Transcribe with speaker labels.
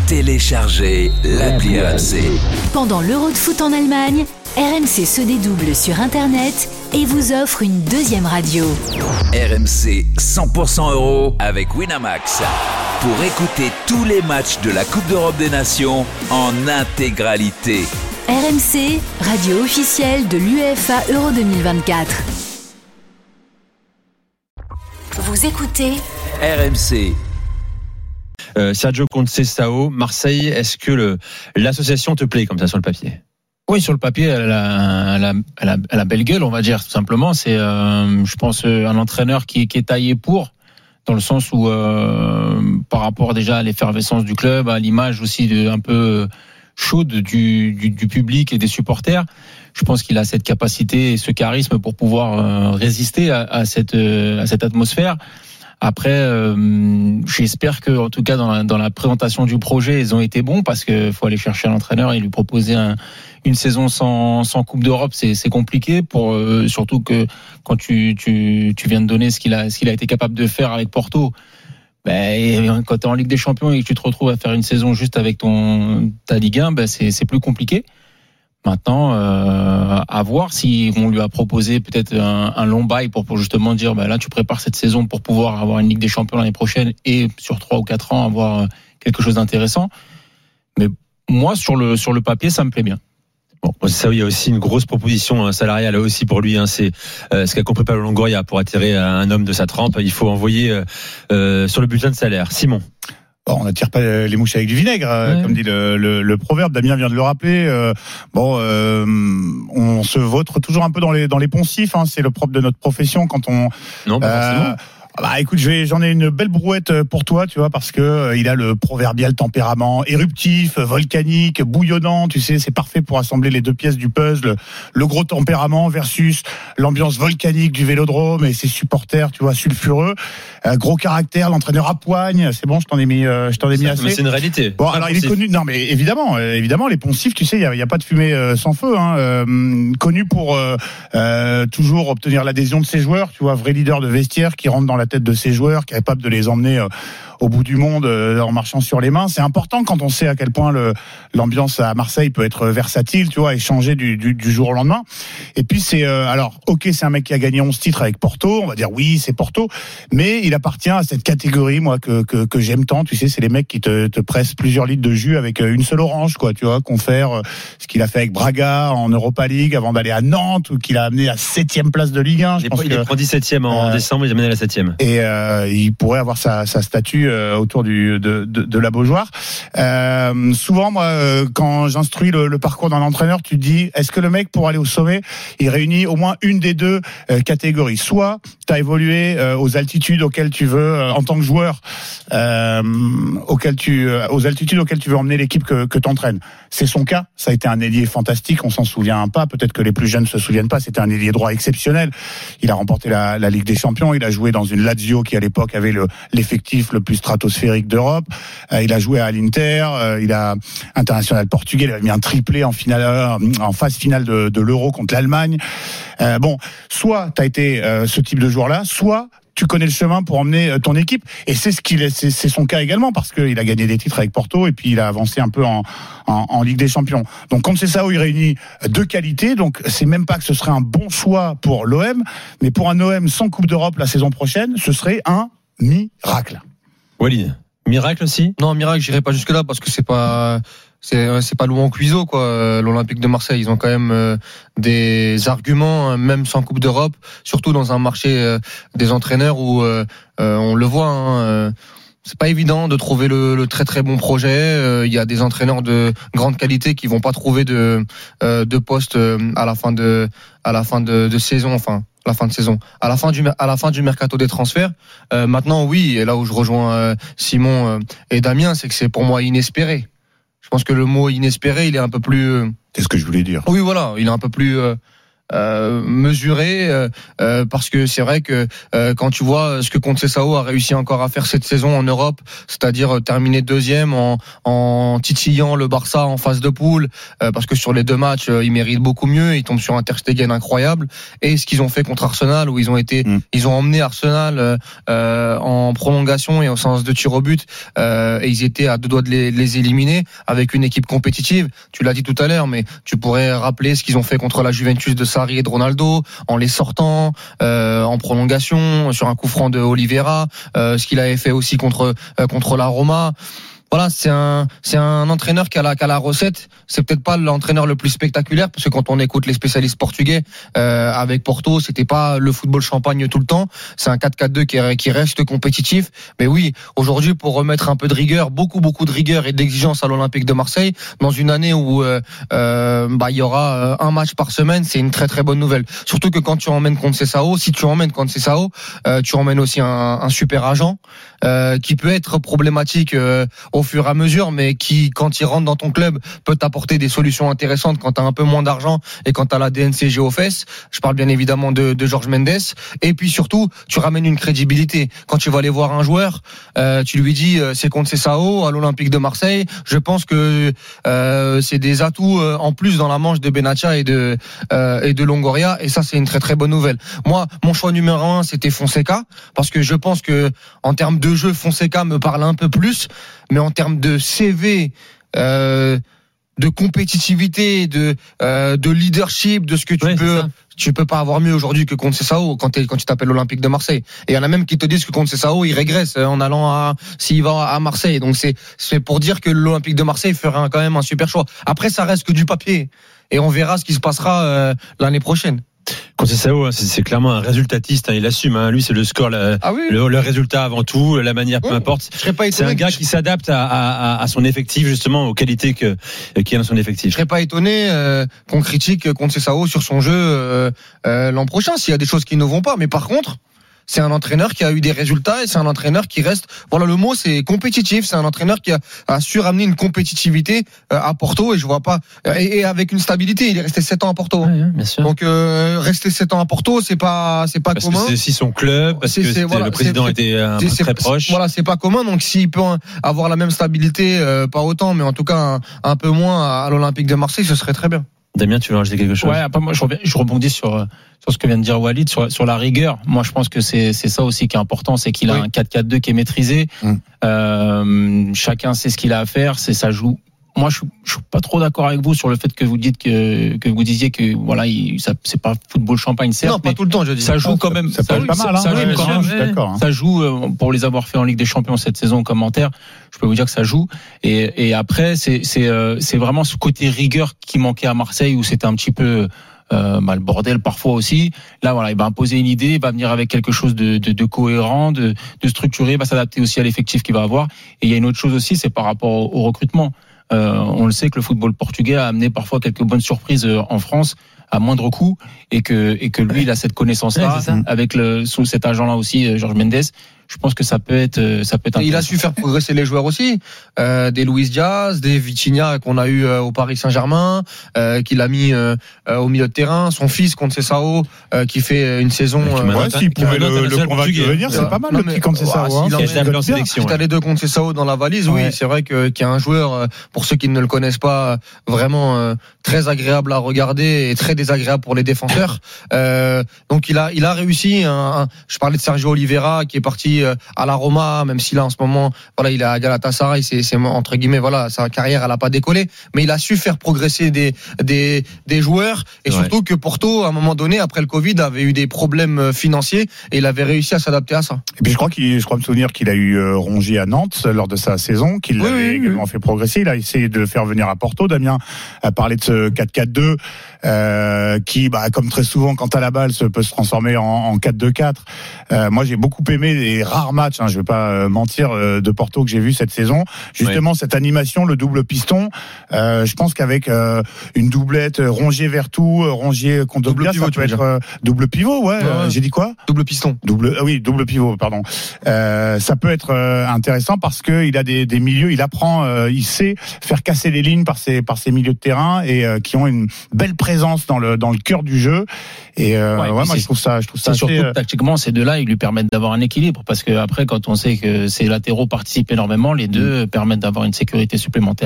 Speaker 1: Téléchargez l'appli RMC.
Speaker 2: Pendant l'Euro de foot en Allemagne, RMC se dédouble sur Internet et vous offre une deuxième radio.
Speaker 1: RMC 100% euro avec Winamax. Pour écouter tous les matchs de la Coupe d'Europe des Nations en intégralité.
Speaker 2: RMC, radio officielle de l'UEFA Euro 2024. Vous écoutez
Speaker 1: RMC.
Speaker 3: Sergio Conceição, Marseille, est-ce que l'association te plaît comme ça sur le papier ?
Speaker 4: Oui, sur le papier, elle a belle gueule, on va dire, tout simplement. C'est, je pense, un entraîneur qui est taillé pour, dans le sens où, par rapport déjà à l'effervescence du club, à l'image aussi un peu chaude du public et des supporters, je pense qu'il a cette capacité et ce charisme pour pouvoir résister à cette atmosphère. Après, j'espère que, en tout cas, dans la présentation du projet, ils ont été bons, parce que faut aller chercher un entraîneur et lui proposer une saison sans Coupe d'Europe, c'est compliqué, surtout que quand tu viens de donner ce qu'il a été capable de faire avec Porto. Ben, quand t'es en Ligue des Champions et que tu te retrouves à faire une saison juste avec ta Ligue 1, ben c'est plus compliqué. Maintenant, à voir si on lui a proposé peut-être un long bail pour justement dire, bah là, tu prépares cette saison pour pouvoir avoir une Ligue des Champions l'année prochaine et sur 3 ou 4 ans avoir quelque chose d'intéressant. Mais moi, sur le papier, ça me plaît bien.
Speaker 3: Bon, ça, il y a aussi une grosse proposition salariale aussi pour lui. C'est ce qu'a compris Pablo Longoria pour attirer un homme de sa trempe. Il faut envoyer sur le bulletin de salaire. Simon.
Speaker 5: Bon, on n'attire pas les mouches avec du vinaigre, comme dit le proverbe. Damien vient de le rappeler. On se vautre toujours un peu dans les poncifs. C'est le propre de notre profession quand on.
Speaker 3: Non, pas forcément.
Speaker 5: Bah écoute, j'en ai une belle brouette pour toi, tu vois, parce que il a le proverbial tempérament éruptif, volcanique, bouillonnant, tu sais, c'est parfait pour assembler les deux pièces du puzzle, le gros tempérament versus l'ambiance volcanique du Vélodrome et ses supporters, tu vois, sulfureux, gros caractère, l'entraîneur à poigne, c'est bon, je t'en ai mis assez.
Speaker 3: Mais c'est une réalité.
Speaker 5: Bon, alors il est connu, non mais évidemment, les poncifs, tu sais, il y a pas de fumée sans feu, connu pour toujours obtenir l'adhésion de ses joueurs, tu vois, vrai leader de vestiaire qui rentre dans la tête de ses joueurs, capable de les emmener au bout du monde en marchant sur les mains. C'est important quand on sait à quel point l'ambiance à Marseille peut être versatile, tu vois, et changer du jour au lendemain. Et puis c'est c'est un mec qui a gagné 11 titres avec Porto, on va dire oui, c'est Porto, mais il appartient à cette catégorie, moi, que j'aime tant, tu sais, c'est les mecs qui te pressent plusieurs litres de jus avec une seule orange, quoi, tu vois, confère ce qu'il a fait avec Braga en Europa League avant d'aller à Nantes, ou qu'il a amené à 7e place de Ligue 1.
Speaker 3: Il prend 17e en décembre, il a mené à la 7e.
Speaker 5: Et il pourrait avoir sa statue autour de la Beaujoire. Souvent, moi, quand j'instruis le parcours d'un entraîneur, tu te dis, est-ce que le mec, pour aller au sommet, il réunit au moins une des deux catégories. Soit tu as évolué aux altitudes auxquelles tu veux, en tant que joueur, aux altitudes auxquelles tu veux emmener l'équipe que tu entraînes. C'est son cas. Ça a été un ailier fantastique, on s'en souvient pas. Peut-être que les plus jeunes se souviennent pas. C'était un ailier droit exceptionnel. Il a remporté la Ligue des Champions. Il a joué dans une Lazio qui, à l'époque, avait l'effectif le plus stratosphérique d'Europe. Il a joué à l'Inter. Il a international portugais. Il a mis un triplé en phase finale de l'Euro contre l'Allemagne. Soit tu as été ce type de joueur-là, soit tu connais le chemin pour emmener ton équipe, et c'est son cas également, parce qu'il a gagné des titres avec Porto et puis il a avancé un peu en Ligue des Champions. Donc Conceição, il réunit deux qualités, donc c'est même pas que ce serait un bon choix pour l'OM, mais pour un OM sans Coupe d'Europe la saison prochaine, ce serait un miracle.
Speaker 3: Walid, miracle aussi ?
Speaker 6: Non, miracle, j'irai pas jusque là, parce que c'est pas Louan Cuiseau, quoi, l'Olympique de Marseille. Ils ont quand même des arguments, même sans Coupe d'Europe, surtout dans un marché des entraîneurs où on le voit. C'est pas évident de trouver le très très bon projet. Il y a des entraîneurs de grande qualité qui vont pas trouver de poste à la fin de saison, enfin. La fin de saison, à la fin du mercato des transferts. Maintenant, oui, et là où je rejoins Simon et Damien, c'est que c'est pour moi inespéré. Je pense que le mot inespéré, il est un peu plus.
Speaker 5: C'est ce que je voulais dire.
Speaker 6: Oui, voilà, il est un peu plus mesuré, parce que c'est vrai que quand tu vois ce que Conceição a réussi encore à faire cette saison en Europe, c'est-à-dire terminer deuxième en titillant le Barça en phase de poule, parce que sur les 2 matchs ils méritent beaucoup mieux, ils tombent sur un Ter Stegen incroyable, et ce qu'ils ont fait contre Arsenal où ils ont emmené Arsenal en prolongation et en séance de tir au but, et ils étaient à 2 doigts de les éliminer avec une équipe compétitive. Tu l'as dit tout à l'heure, mais tu pourrais rappeler ce qu'ils ont fait contre la Juventus de Sarri et de Ronaldo en les sortant en prolongation sur un coup franc de Oliveira, ce qu'il avait fait aussi contre la Roma. Voilà, c'est un entraîneur qui a la recette. C'est peut-être pas l'entraîneur le plus spectaculaire, parce que quand on écoute les spécialistes portugais avec Porto, c'était pas le football champagne tout le temps. C'est un 4-4-2 qui reste compétitif. Mais oui, aujourd'hui, pour remettre un peu de rigueur, beaucoup de rigueur et d'exigence à l'Olympique de Marseille, dans une année où il y aura un match par semaine, c'est une très très bonne nouvelle. Surtout que quand tu emmènes Conceição, si tu emmènes Conceição, tu emmènes aussi un super agent qui peut être problématique au fur et à mesure, mais qui, quand il rentre dans ton club, peut t'apporter des solutions intéressantes quand t'as un peu moins d'argent et quand t'as la DNCG aux fesses. Je parle bien évidemment de Jorge Mendes. Et puis surtout, tu ramènes une crédibilité. Quand tu vas aller voir un joueur, tu lui dis c'est Conceição à l'Olympique de Marseille. Je pense que c'est des atouts en plus dans la manche de Benatia et de Longoria, et ça c'est une très très bonne nouvelle. Moi, mon choix numéro 1 c'était Fonseca, parce que je pense que en termes de jeu, Fonseca me parle un peu plus, mais en termes de CV, de compétitivité, de leadership, de ce que tu peux pas avoir mieux aujourd'hui que Conceição quand tu t'appelles l'Olympique de Marseille. Et il y en a même qui te disent que Conceição il régresse en allant s'il va à Marseille. Donc c'est pour dire que l'Olympique de Marseille fera quand même un super choix. Après ça reste que du papier, et on verra ce qui se passera l'année prochaine.
Speaker 3: Conceição, c'est clairement un résultatiste, il assume, lui c'est le score, le résultat avant tout, la manière, peu importe. C'est un gars qui s'adapte à son effectif, justement, aux qualités qu'il y a dans son effectif.
Speaker 6: Je serais pas étonné qu'on critique Conceição sur son jeu l'an prochain s'il y a des choses qui ne vont pas, mais par contre c'est un entraîneur qui a eu des résultats, et c'est un entraîneur qui reste, voilà, le mot c'est compétitif. C'est un entraîneur qui a su ramener une compétitivité à Porto, et je vois pas, et avec une stabilité. Il est resté 7 ans à Porto.
Speaker 3: Ouais, bien sûr.
Speaker 6: Donc rester 7 ans à Porto, c'est pas commun.
Speaker 3: Parce que c'est aussi son club, parce que le président était très proche.
Speaker 6: Voilà, c'est pas commun. Donc s'il peut avoir la même stabilité, pas autant, mais en tout cas un peu moins à l'Olympique de Marseille, ce serait très bien.
Speaker 3: Damien, tu veux rajouter quelque chose?
Speaker 4: Ouais, après moi je rebondis sur ce que vient de dire Walid sur la rigueur. Moi je pense que c'est ça aussi qui est important, c'est qu'il a un 4-4-2 qui est maîtrisé. Chacun sait ce qu'il a à faire, ça joue. Moi, je suis pas trop d'accord avec vous sur le fait que vous dites que vous disiez que voilà, c'est pas football champagne, certes.
Speaker 6: Non, pas tout le temps, je dis.
Speaker 4: Ça joue quand même.
Speaker 5: Ça peut être pas mal,
Speaker 4: ça joue quand même.
Speaker 5: Je suis d'accord.
Speaker 4: Ça joue pour les avoir fait en Ligue des Champions cette saison en commentaire. Je peux vous dire que ça joue. Et après, c'est vraiment ce côté rigueur qui manquait à Marseille, où c'était un petit peu le bordel parfois aussi. Là, voilà, il va imposer une idée, il va venir avec quelque chose de cohérent, de structuré, il va s'adapter aussi à l'effectif qu'il va avoir. Et il y a une autre chose aussi, c'est par rapport au recrutement. On le sait que le football portugais a amené parfois quelques bonnes surprises en France à moindre coût, et que lui il a cette connaissance-là, avec sous cet agent-là aussi, Jorge Mendes. Je pense que ça peut être
Speaker 6: il a su faire progresser les joueurs aussi, des Luis Diaz, des Vitinha qu'on a eu au Paris Saint-Germain, qu'il a mis au milieu de terrain, son fils Conceição qui fait une saison
Speaker 5: s'il pouvait le convaincre de venir, c'est pas mal le petit Conceição.
Speaker 6: Si t'as les deux Conceição dans la valise, oui, c'est vrai qu'il y a un joueur, pour ceux qui ne le connaissent pas, vraiment très agréable à regarder et très désagréable pour les défenseurs. Donc il a réussi. Je parlais de Sergio Oliveira qui est parti à la Roma, même si là en ce moment, voilà, il est à Galatasaray, c'est entre guillemets, voilà, sa carrière elle a pas décollé, mais il a su faire progresser des joueurs, et surtout que Porto, à un moment donné, après le Covid, avait eu des problèmes financiers, et il avait réussi à s'adapter à ça.
Speaker 5: Et puis je crois me souvenir qu'il a eu Rongier à Nantes lors de sa saison, qu'il l'avait également fait progresser. Il a essayé de le faire venir à Porto. Damien a parlé de ce 4-4-2 qui, comme très souvent quand à la balle, peut se transformer en 4-2-4. Moi j'ai beaucoup aimé les rares matchs, je vais pas mentir, de Porto que j'ai vu cette saison. Justement, cette animation, le double piston. Je pense qu'avec une doublette Rongier-Vertou, Rongier-Kondogbia, ça peut être double pivot. J'ai dit quoi?
Speaker 6: Double piston.
Speaker 5: Double pivot, pardon. Ça peut être intéressant parce que il a des milieux, il apprend, il sait faire casser les lignes par ses milieux de terrain, et qui ont une belle présence dans dans le cœur du jeu. Et moi je trouve ça
Speaker 4: surtout tactiquement, ces deux-là, ils lui permettent d'avoir un équilibre, parce que après, quand on sait que ces latéraux participent énormément, les deux permettent d'avoir une sécurité supplémentaire.